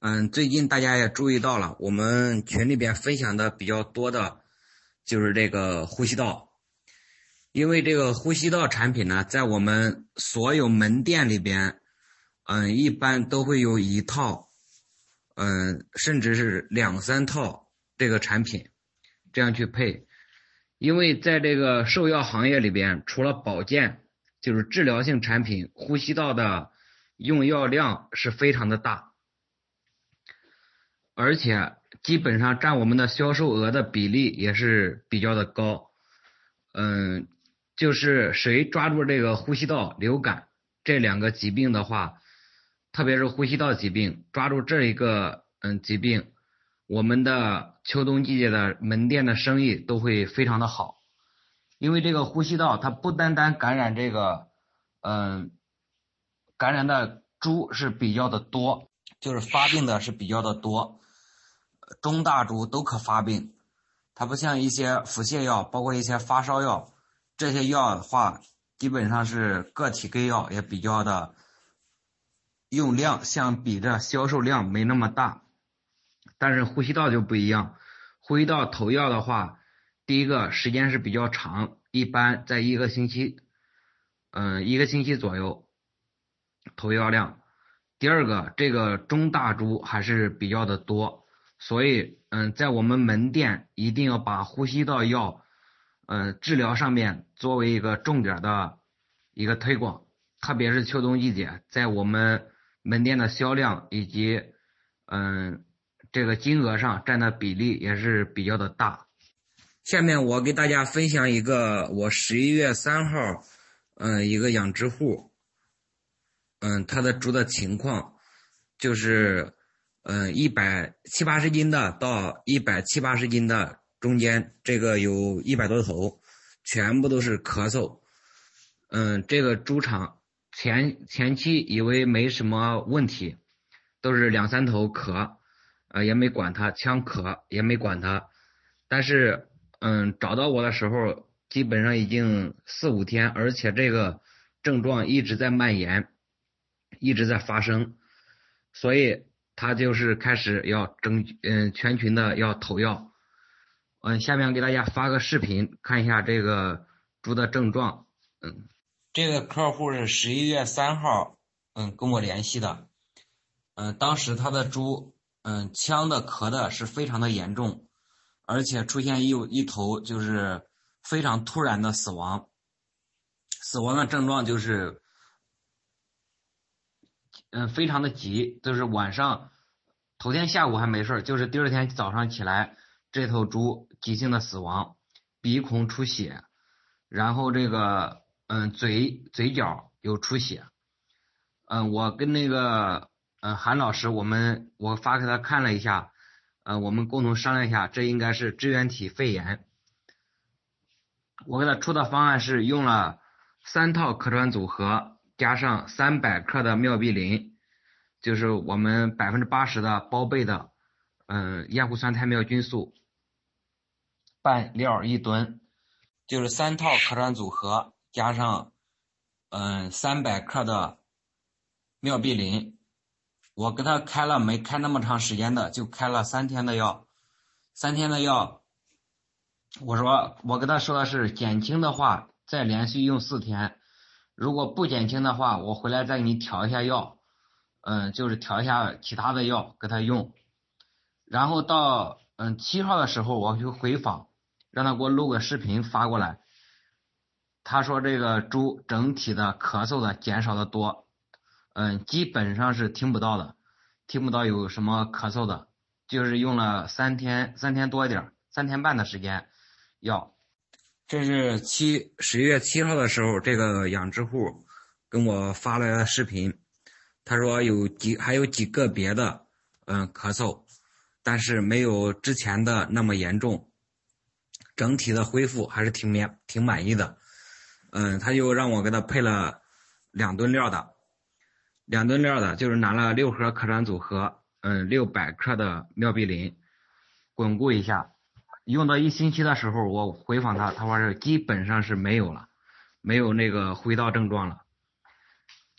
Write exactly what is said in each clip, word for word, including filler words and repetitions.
嗯，最近大家也注意到了，我们群里边分享的比较多的，就是这个呼吸道。因为这个呼吸道产品呢，在我们所有门店里边，嗯，一般都会有一套，嗯，甚至是两三套这个产品，这样去配。因为在这个兽药行业里边，除了保健，就是治疗性产品，呼吸道的用药量是非常的大。而且基本上占我们的销售额的比例也是比较的高。嗯，就是谁抓住这个呼吸道、流感这两个疾病的话，特别是呼吸道疾病，抓住这一个嗯疾病，我们的秋冬季节的门店的生意都会非常的好。因为这个呼吸道它不单单感染这个嗯感染的猪是比较的多，就是发病的是比较的多，中大猪都可发病。它不像一些腹泻药，包括一些发烧药，这些药的话基本上是个体给药，也比较的用量相比着销售量没那么大。但是呼吸道就不一样，呼吸道投药的话，第一个时间是比较长，一般在一个星期嗯一个星期左右投药量。第二个，这个中大猪还是比较的多，所以嗯，在我们门店一定要把呼吸道药嗯治疗上面作为一个重点的一个推广，特别是秋冬季节，在我们门店的销量以及嗯这个金额上占的比例也是比较的大。下面我给大家分享一个我十一月三号嗯一个养殖户嗯，它的猪的情况就是，嗯，一百七八十斤的到一百七八十斤的中间，这个有一百多头，全部都是咳嗽。嗯，这个猪场前前期以为没什么问题，都是两三头咳，呃，也没管它，呛咳也没管它，但是，嗯，找到我的时候，基本上已经四五天，而且这个症状一直在蔓延。一直在发生，所以他就是开始要整嗯全群的要投药。嗯，下面给大家发个视频看一下这个猪的症状。嗯，这个客户是十一月三号嗯跟我联系的。嗯，当时他的猪嗯呛的咳的是非常的严重，而且出现一一头就是非常突然的死亡。死亡的症状就是嗯，非常的急，就是晚上头天下午还没事，就是第二天早上起来，这头猪急性的死亡，鼻孔出血，然后这个嗯嘴嘴角有出血。嗯，我跟那个嗯韩老师，我们我发给他看了一下，嗯，我们共同商量一下，这应该是支原体肺炎。我给他出的方案是用了三套可传组合，加上三百克的妙必林，就是我们百分之八十的包倍的，嗯，厌护酸肽妙菌素，半料一吨，就是三套可传组合加上嗯三百克的妙必林。我给他开了没开那么长时间的，就开了三天的药，三天的药。我说我跟他说的是减轻的话再连续用四天，如果不减轻的话我回来再给你调一下药，嗯，就是调一下其他的药给他用。然后到嗯七号的时候我去回访，让他给我录个视频发过来，他说这个猪整体的咳嗽的减少的多，嗯，基本上是听不到的，听不到有什么咳嗽的，就是用了三天三天多一点，三天半的时间药。这是七十月七号的时候，这个养殖户跟我发来的视频，他说有几还有几个别的嗯咳嗽，但是没有之前的那么严重，整体的恢复还是挺满挺满意的。嗯，他就让我给他配了两吨料的，两吨料的就是拿了六盒可传组合，嗯，六百克的妙必林，巩固一下。用到一星期的时候，我回访他，他说是基本上是没有了，没有那个呼吸道症状了。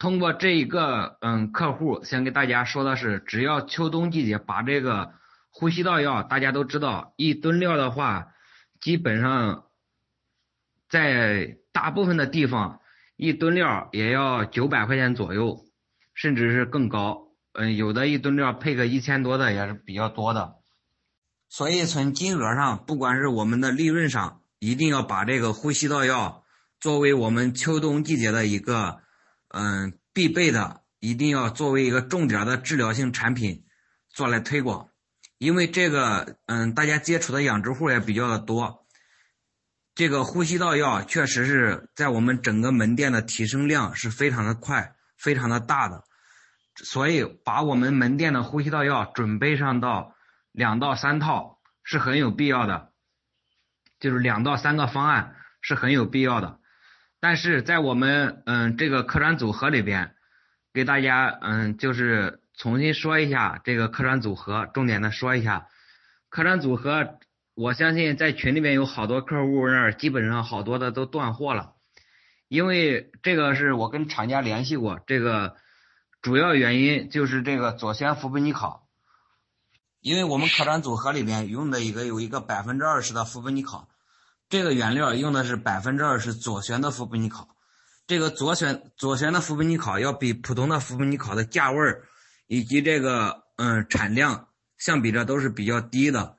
通过这一个嗯客户想给大家说的是，只要秋冬季节把这个呼吸道药，大家都知道，一吨料的话，基本上在大部分的地方，一吨料也要九百块钱左右，甚至是更高。嗯，有的一吨料配个一千多的也是比较多的。所以从金额上，不管是我们的利润上，一定要把这个呼吸道药作为我们秋冬季节的一个嗯必备的，一定要作为一个重点的治疗性产品做来推广。因为这个嗯大家接触的养殖户也比较的多，这个呼吸道药确实是在我们整个门店的提升量是非常的快，非常的大的。所以把我们门店的呼吸道药准备上到两到三套是很有必要的，就是两到三个方案是很有必要的。但是在我们嗯这个客船组合里边，给大家嗯就是重新说一下这个客船组合，重点的说一下客船组合。我相信在群里面有好多客户那儿基本上好多的都断货了，因为这个是我跟厂家联系过，这个主要原因就是这个左旋氟苯尼考，因为我们客船组合里面用的一个有一个百分之二十的氟苯尼考，这个原料用的是百分之二十左旋的氟苯尼考，这个左旋左旋的氟苯尼考要比普通的氟苯尼考的价位以及这个嗯产量相比着都是比较低的，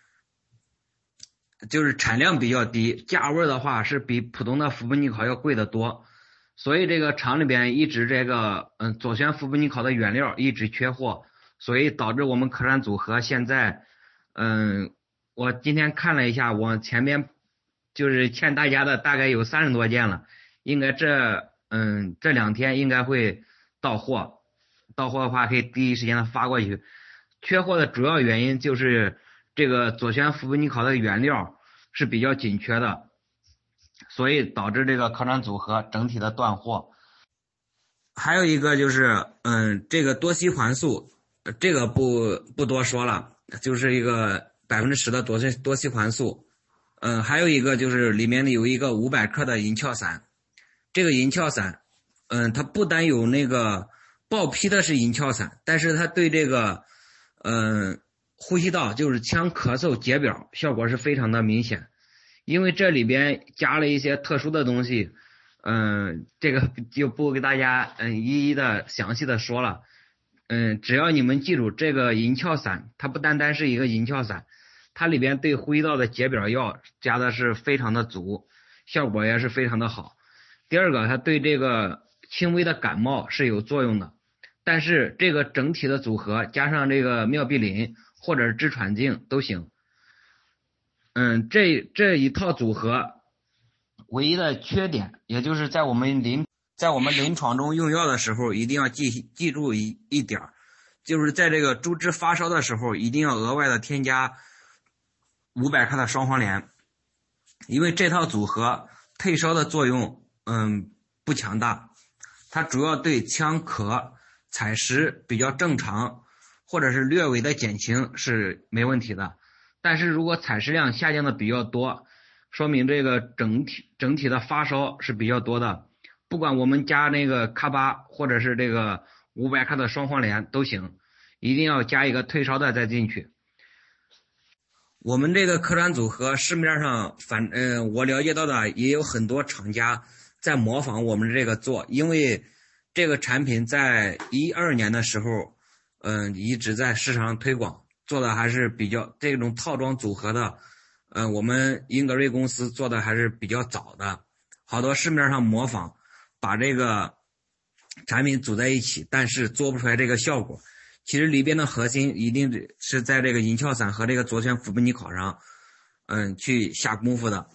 就是产量比较低，价位的话是比普通的氟苯尼考要贵得多。所以这个厂里边一直这个嗯左旋氟苯尼考的原料一直缺货，所以导致我们客船组合现在嗯我今天看了一下，我前面就是欠大家的大概有三十多件了，应该这嗯这两天应该会到货，到货的话可以第一时间的发过去。缺货的主要原因就是这个左旋氟苯尼考的原料是比较紧缺的，所以导致这个客船组合整体的断货。还有一个就是嗯这个多烯环素，这个不不多说了，就是一个百分之十的多烯多烯环素。嗯还有一个就是里面有一个五百克的银翘散，这个银翘散嗯它不单有那个报批的是银翘散，但是它对这个嗯呼吸道就是呛咳嗽解表效果是非常的明显。因为这里边加了一些特殊的东西，嗯，这个就不给大家嗯一一的详细的说了，嗯，只要你们记住这个银翘散，它不单单是一个银翘散，它里边对呼吸道的解表药加的是非常的足，效果也是非常的好。第二个，它对这个轻微的感冒是有作用的，但是这个整体的组合加上这个妙必林或者是支喘净都行。嗯，这这一套组合唯一的缺点，也就是在我们临在我们临床中用药的时候，一定要记记住一一点，就是在这个猪只发烧的时候，一定要额外的添加五百克的双黄连，因为这套组合退烧的作用，嗯，不强大，它主要对呛咳、采食比较正常，或者是略微的减轻是没问题的。但是如果采食量下降的比较多，说明这个整体整体的发烧是比较多的，不管我们加那个卡巴或者是这个五百克的双黄连都行，一定要加一个退烧的再进去。我们这个客船组合市面上反呃我了解到的也有很多厂家在模仿我们这个做，因为这个产品在一二年的时候嗯、呃、一直在市场上推广，做的还是比较这种套装组合的，嗯、呃，我们英格瑞公司做的还是比较早的，好多市面上模仿，把这个产品组在一起，但是做不出来这个效果。其实里边的核心一定是在这个银翘散和这个左旋氟苯尼考上，嗯，去下功夫的。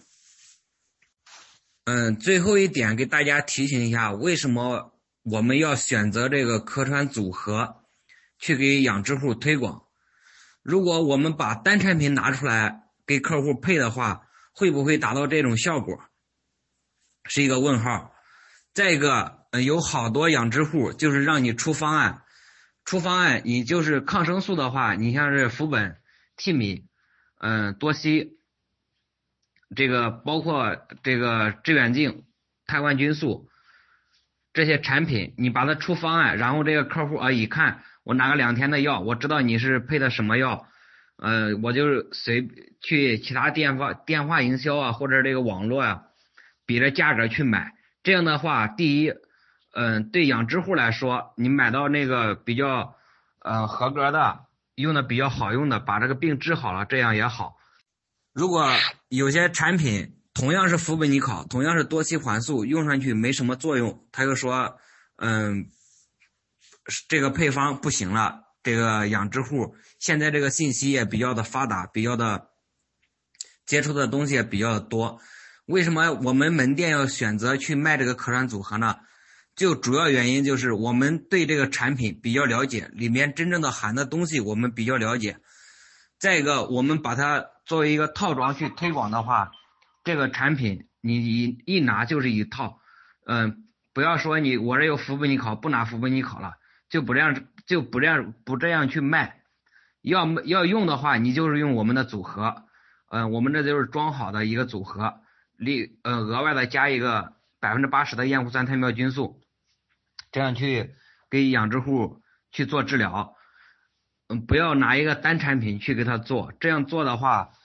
嗯，最后一点给大家提醒一下，为什么我们要选择这个客船组合去给养殖户推广？如果我们把单产品拿出来给客户配的话，会不会达到这种效果？是一个问号。再一个，呃，有好多养殖户就是让你出方案，出方案你就是抗生素的话，你像是氟苯、替米、嗯、呃、多烯，这个包括这个致远净、碳冠菌素， 这些产品，你把它出方案，然后这个客户啊一看，我拿个两天的药，我知道你是配的什么药，呃，我就随去其他电话电话营销啊，或者这个网络啊，比着价格去买。这样的话，第一，嗯、呃，对养殖户来说，你买到那个比较呃合格的，用的比较好用的，把这个病治好了，这样也好。如果有些产品同样是氟苯尼考，同样是多期缓速，用上去没什么作用，他又说，嗯，这个配方不行了。这个养殖户现在这个信息也比较的发达，比较的接触的东西也比较的多。为什么我们门店要选择去卖这个可转组合呢？就主要原因就是我们对这个产品比较了解，里面真正的含的东西我们比较了解。再一个，我们把它作为一个套装去推广的话，这个产品你一一拿就是一套，嗯，不要说你我这有氟苯尼考，不拿氟苯尼考了，就不这样就不这样不这样去卖。要要用的话，你就是用我们的组合，嗯，我们这就是装好的一个组合，里呃额外的加一个百分之八十的厌氧酸肽妙菌素，这样去给养殖户去做治疗。嗯，不要拿一个单产品去给他做，这样做的话，